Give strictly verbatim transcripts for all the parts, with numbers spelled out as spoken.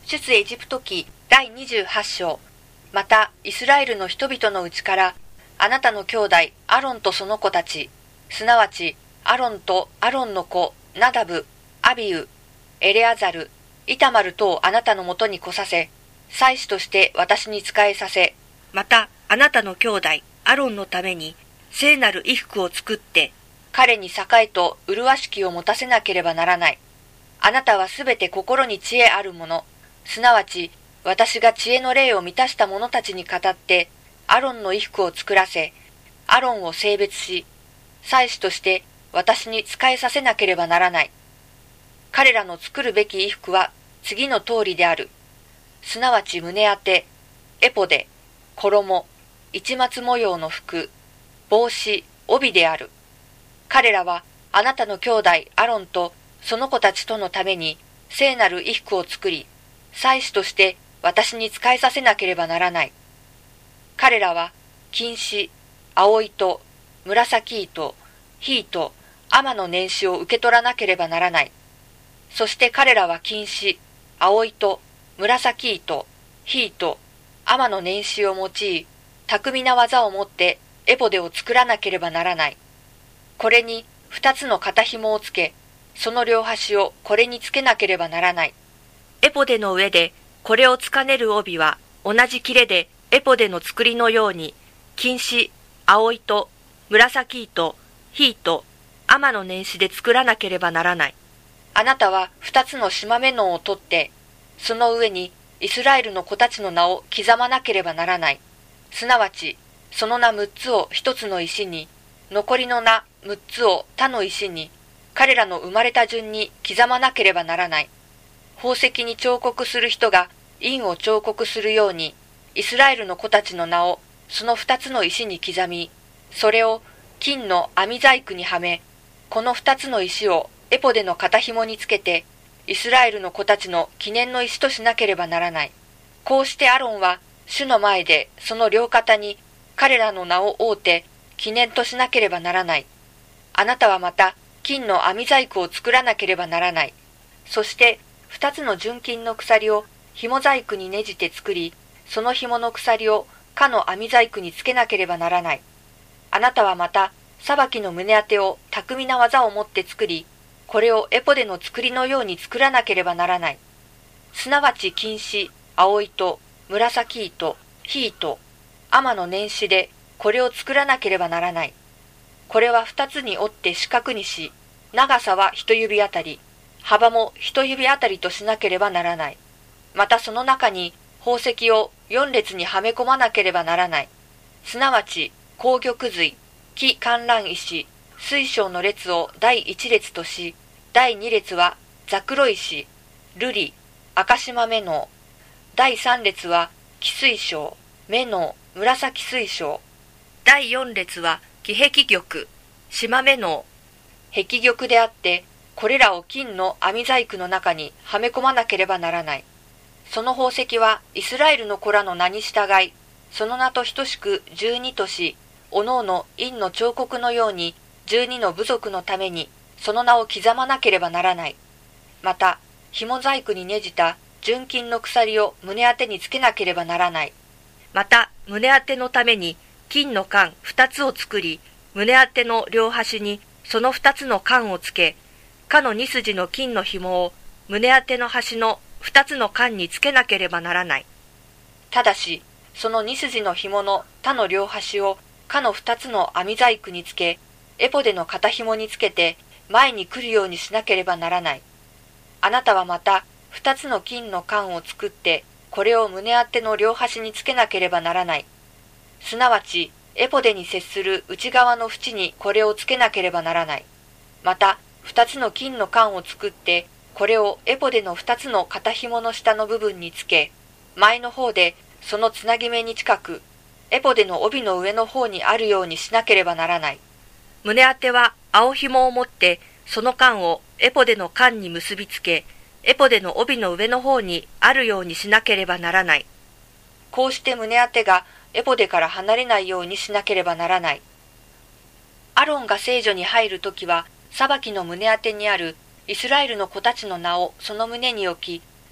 出エジプト記だいにじゅうはち章。またイスラエルの人々のうちからあなたの兄弟アロンとその子たち、すなわちアロンとアロンの子ナダブ、アビウ、エレアザル、イタマルとをあなたのもとに来させ、祭司として私に仕えさせ、またあなたの兄弟アロンのために聖なる衣服を作って、彼に栄と麗しきを持たせなければならない。あなたはすべて心に知恵ある者、すなわち私が知恵の霊を満たした者たちに語って、アロンの衣服を作らせ、アロンを性別し、祭司として私に仕えさせなければならない。彼らの作るべき衣服は次の通りである。すなわち胸当て、エポデ、衣、市松模様の服、帽子、帯である。彼らはあなたの兄弟アロンとその子たちとのために聖なる衣服を作り、祭司として私に仕えさせなければならない。彼らは金糸、青糸、紫糸、火糸、亜麻の年始を受け取らなければならない。そして彼らは金糸、青糸、紫糸、火糸、亜麻の年始を用い、巧みな技をもってエポデを作らなければならない。これに二つの肩紐をつけ、その両端をこれにつけなければならない。エポデの上でこれをつかねる帯は同じ切れでエポデの作りのように、金糸、青糸、紫糸、火糸、亜麻の年始で作らなければならない。あなたは二つの縞目のを取って、その上にイスラエルの子たちの名を刻まなければならない。すなわち、その名六つを一つの石に、残りの名六つを他の石に、彼らの生まれた順に刻まなければならない。宝石に彫刻する人が印を彫刻するように、イスラエルの子たちの名をその二つの石に刻み、それを金の網細工にはめ、この二つの石をエポデの肩紐につけて、イスラエルの子たちの記念の石としなければならない。こうしてアロンは主の前でその両肩に彼らの名を覆って記念としなければならない。あなたはまた金の網細工を作らなければならない。そして二つの純金の鎖を紐細工にねじて作り、その紐の鎖をかの網細工につけなければならない。あなたはまた裁きの胸当てを巧みな技をもって作り、これをエポデの作りのように作らなければならない。すなわち金糸、青糸、紫糸、火糸、亜麻の年始でこれを作らなければならない。これは二つに折って四角にし、長さは一指あたり、幅も一指あたりとしなければならない。またその中に宝石を四列にはめ込まなければならない。すなわち紅玉髄、木観覧石、水晶の列を第一列とし、第二列はザクロ石、瑠璃、赤島目の、第三列は黄水晶、目の紫水晶、第四列は木壁玉、島目の、壁玉であって、これらを金の網細工の中にはめ込まなければならない。その宝石はイスラエルの子らの名に従い、その名と等しく十二とし、おのおの印の彫刻のように十二の部族のためにその名を刻まなければならない。また、紐細工にねじた純金の鎖を胸当てにつけなければならない。また、胸当てのために金の冠二つを作り、胸当ての両端にその二つの冠をつけ、かの二筋の金の紐を胸当ての端の二つの冠につけなければならない。ただし、その二筋の紐の他の両端をかの二つの網細工につけ、エポデの肩紐につけて前に来るようにしなければならない。あなたはまた二つの金の冠を作って、これを胸当ての両端につけなければならない。すなわち、エポデに接する内側の縁にこれをつけなければならない。また、二つの金の冠を作って、これをエポデの二つの肩紐の下の部分につけ、前の方でそのつなぎ目に近く、エポデの帯の上の方にあるようにしなければならない。胸当ては青紐を持って、その冠をエポデの冠に結びつけ、エポデの帯の上の方にあるようにしなければならない。こうして胸当てがエポデから離れないようにしなければならない。アロンが聖所に入るときは、裁きの胸当てにあるイスラエルの子たちの名をその胸に置き、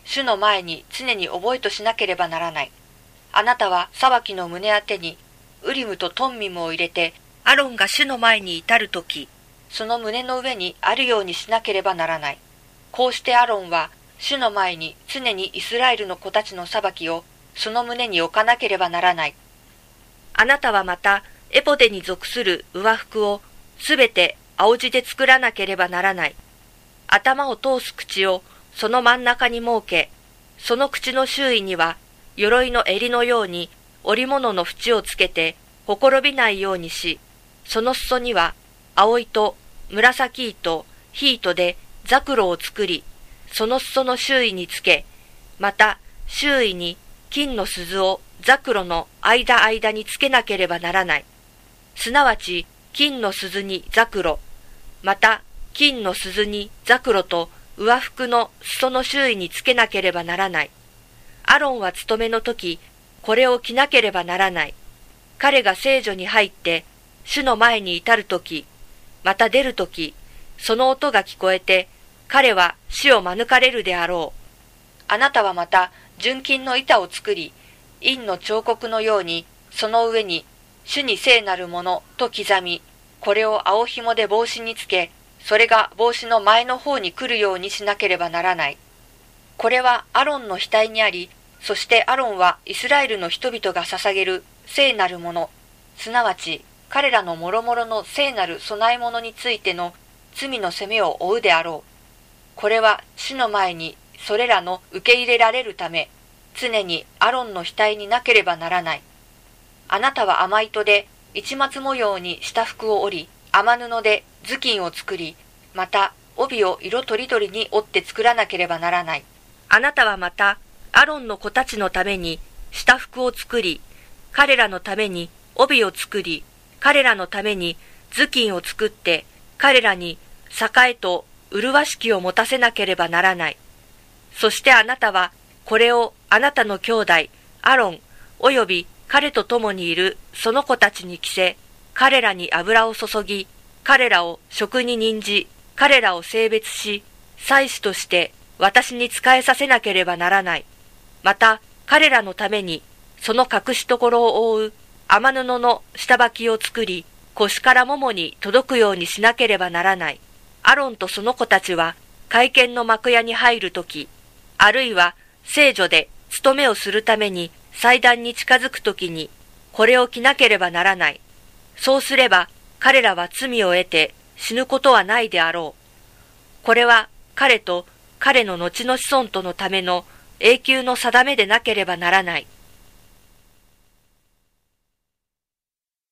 主の前に常に覚えとしなければならない。あなたは裁きの胸当てにウリムとトンミムを入れて、アロンが主の前に至るとき、その胸の上にあるようにしなければならない。こうしてアロンは主の前に常にイスラエルの子たちの裁きをその胸に置かなければならない。あなたはまたエポデに属する上服をすべて青地で作らなければならない。頭を通す口をその真ん中に設け、その口の周囲には鎧の襟のように織物の縁をつけてほころびないようにし、その裾には青糸、紫糸、火糸でザクロを作り、その裾の周囲につけ、また周囲に金の鈴をザクロの間間につけなければならない。すなわち金の鈴にザクロ、また金の鈴にザクロと上服の裾の周囲につけなければならない。アロンは務めの時、これを着なければならない。彼が聖所に入って、主の前に至る時、また出る時、その音が聞こえて、彼は死を免れるであろう。あなたはまた純金の板を作り、陰の彫刻のように、その上に、主に聖なるものと刻み、これを青紐で帽子につけ、それが帽子の前の方に来るようにしなければならない。これはアロンの額にあり、そしてアロンはイスラエルの人々が捧げる聖なるもの、すなわち彼らの諸々の聖なる供え物についての罪の責めを負うであろう。これは主の前にそれらの受け入れられるため、常にアロンの額になければならない。あなたは甘糸で市松模様にした服を織り、甘布で頭巾を作り、また帯を色とりどりに織って作らなければならない。あなたはまたアロンの子たちのためにした服を作り、彼らのために帯を作り、彼らのために頭巾を作って、彼らに栄と麗しきを持たせなければならない。そしてあなたはこれをあなたの兄弟アロンおよび彼と共にいるその子たちに着せ、彼らに油を注ぎ、彼らを食に任じ、彼らを性別し、祭司として私に仕えさせなければならない。また彼らのためにその隠し所を覆う雨布の下履きを作り、腰からももに届くようにしなければならない。アロンとその子たちは会見の幕屋に入るとき、あるいは聖所で務めをするために祭壇に近づくときに、これを着なければならない。そうすれば彼らは罪を得て死ぬことはないであろう。これは彼と彼の後の子孫とのための永久の定めでなければならない。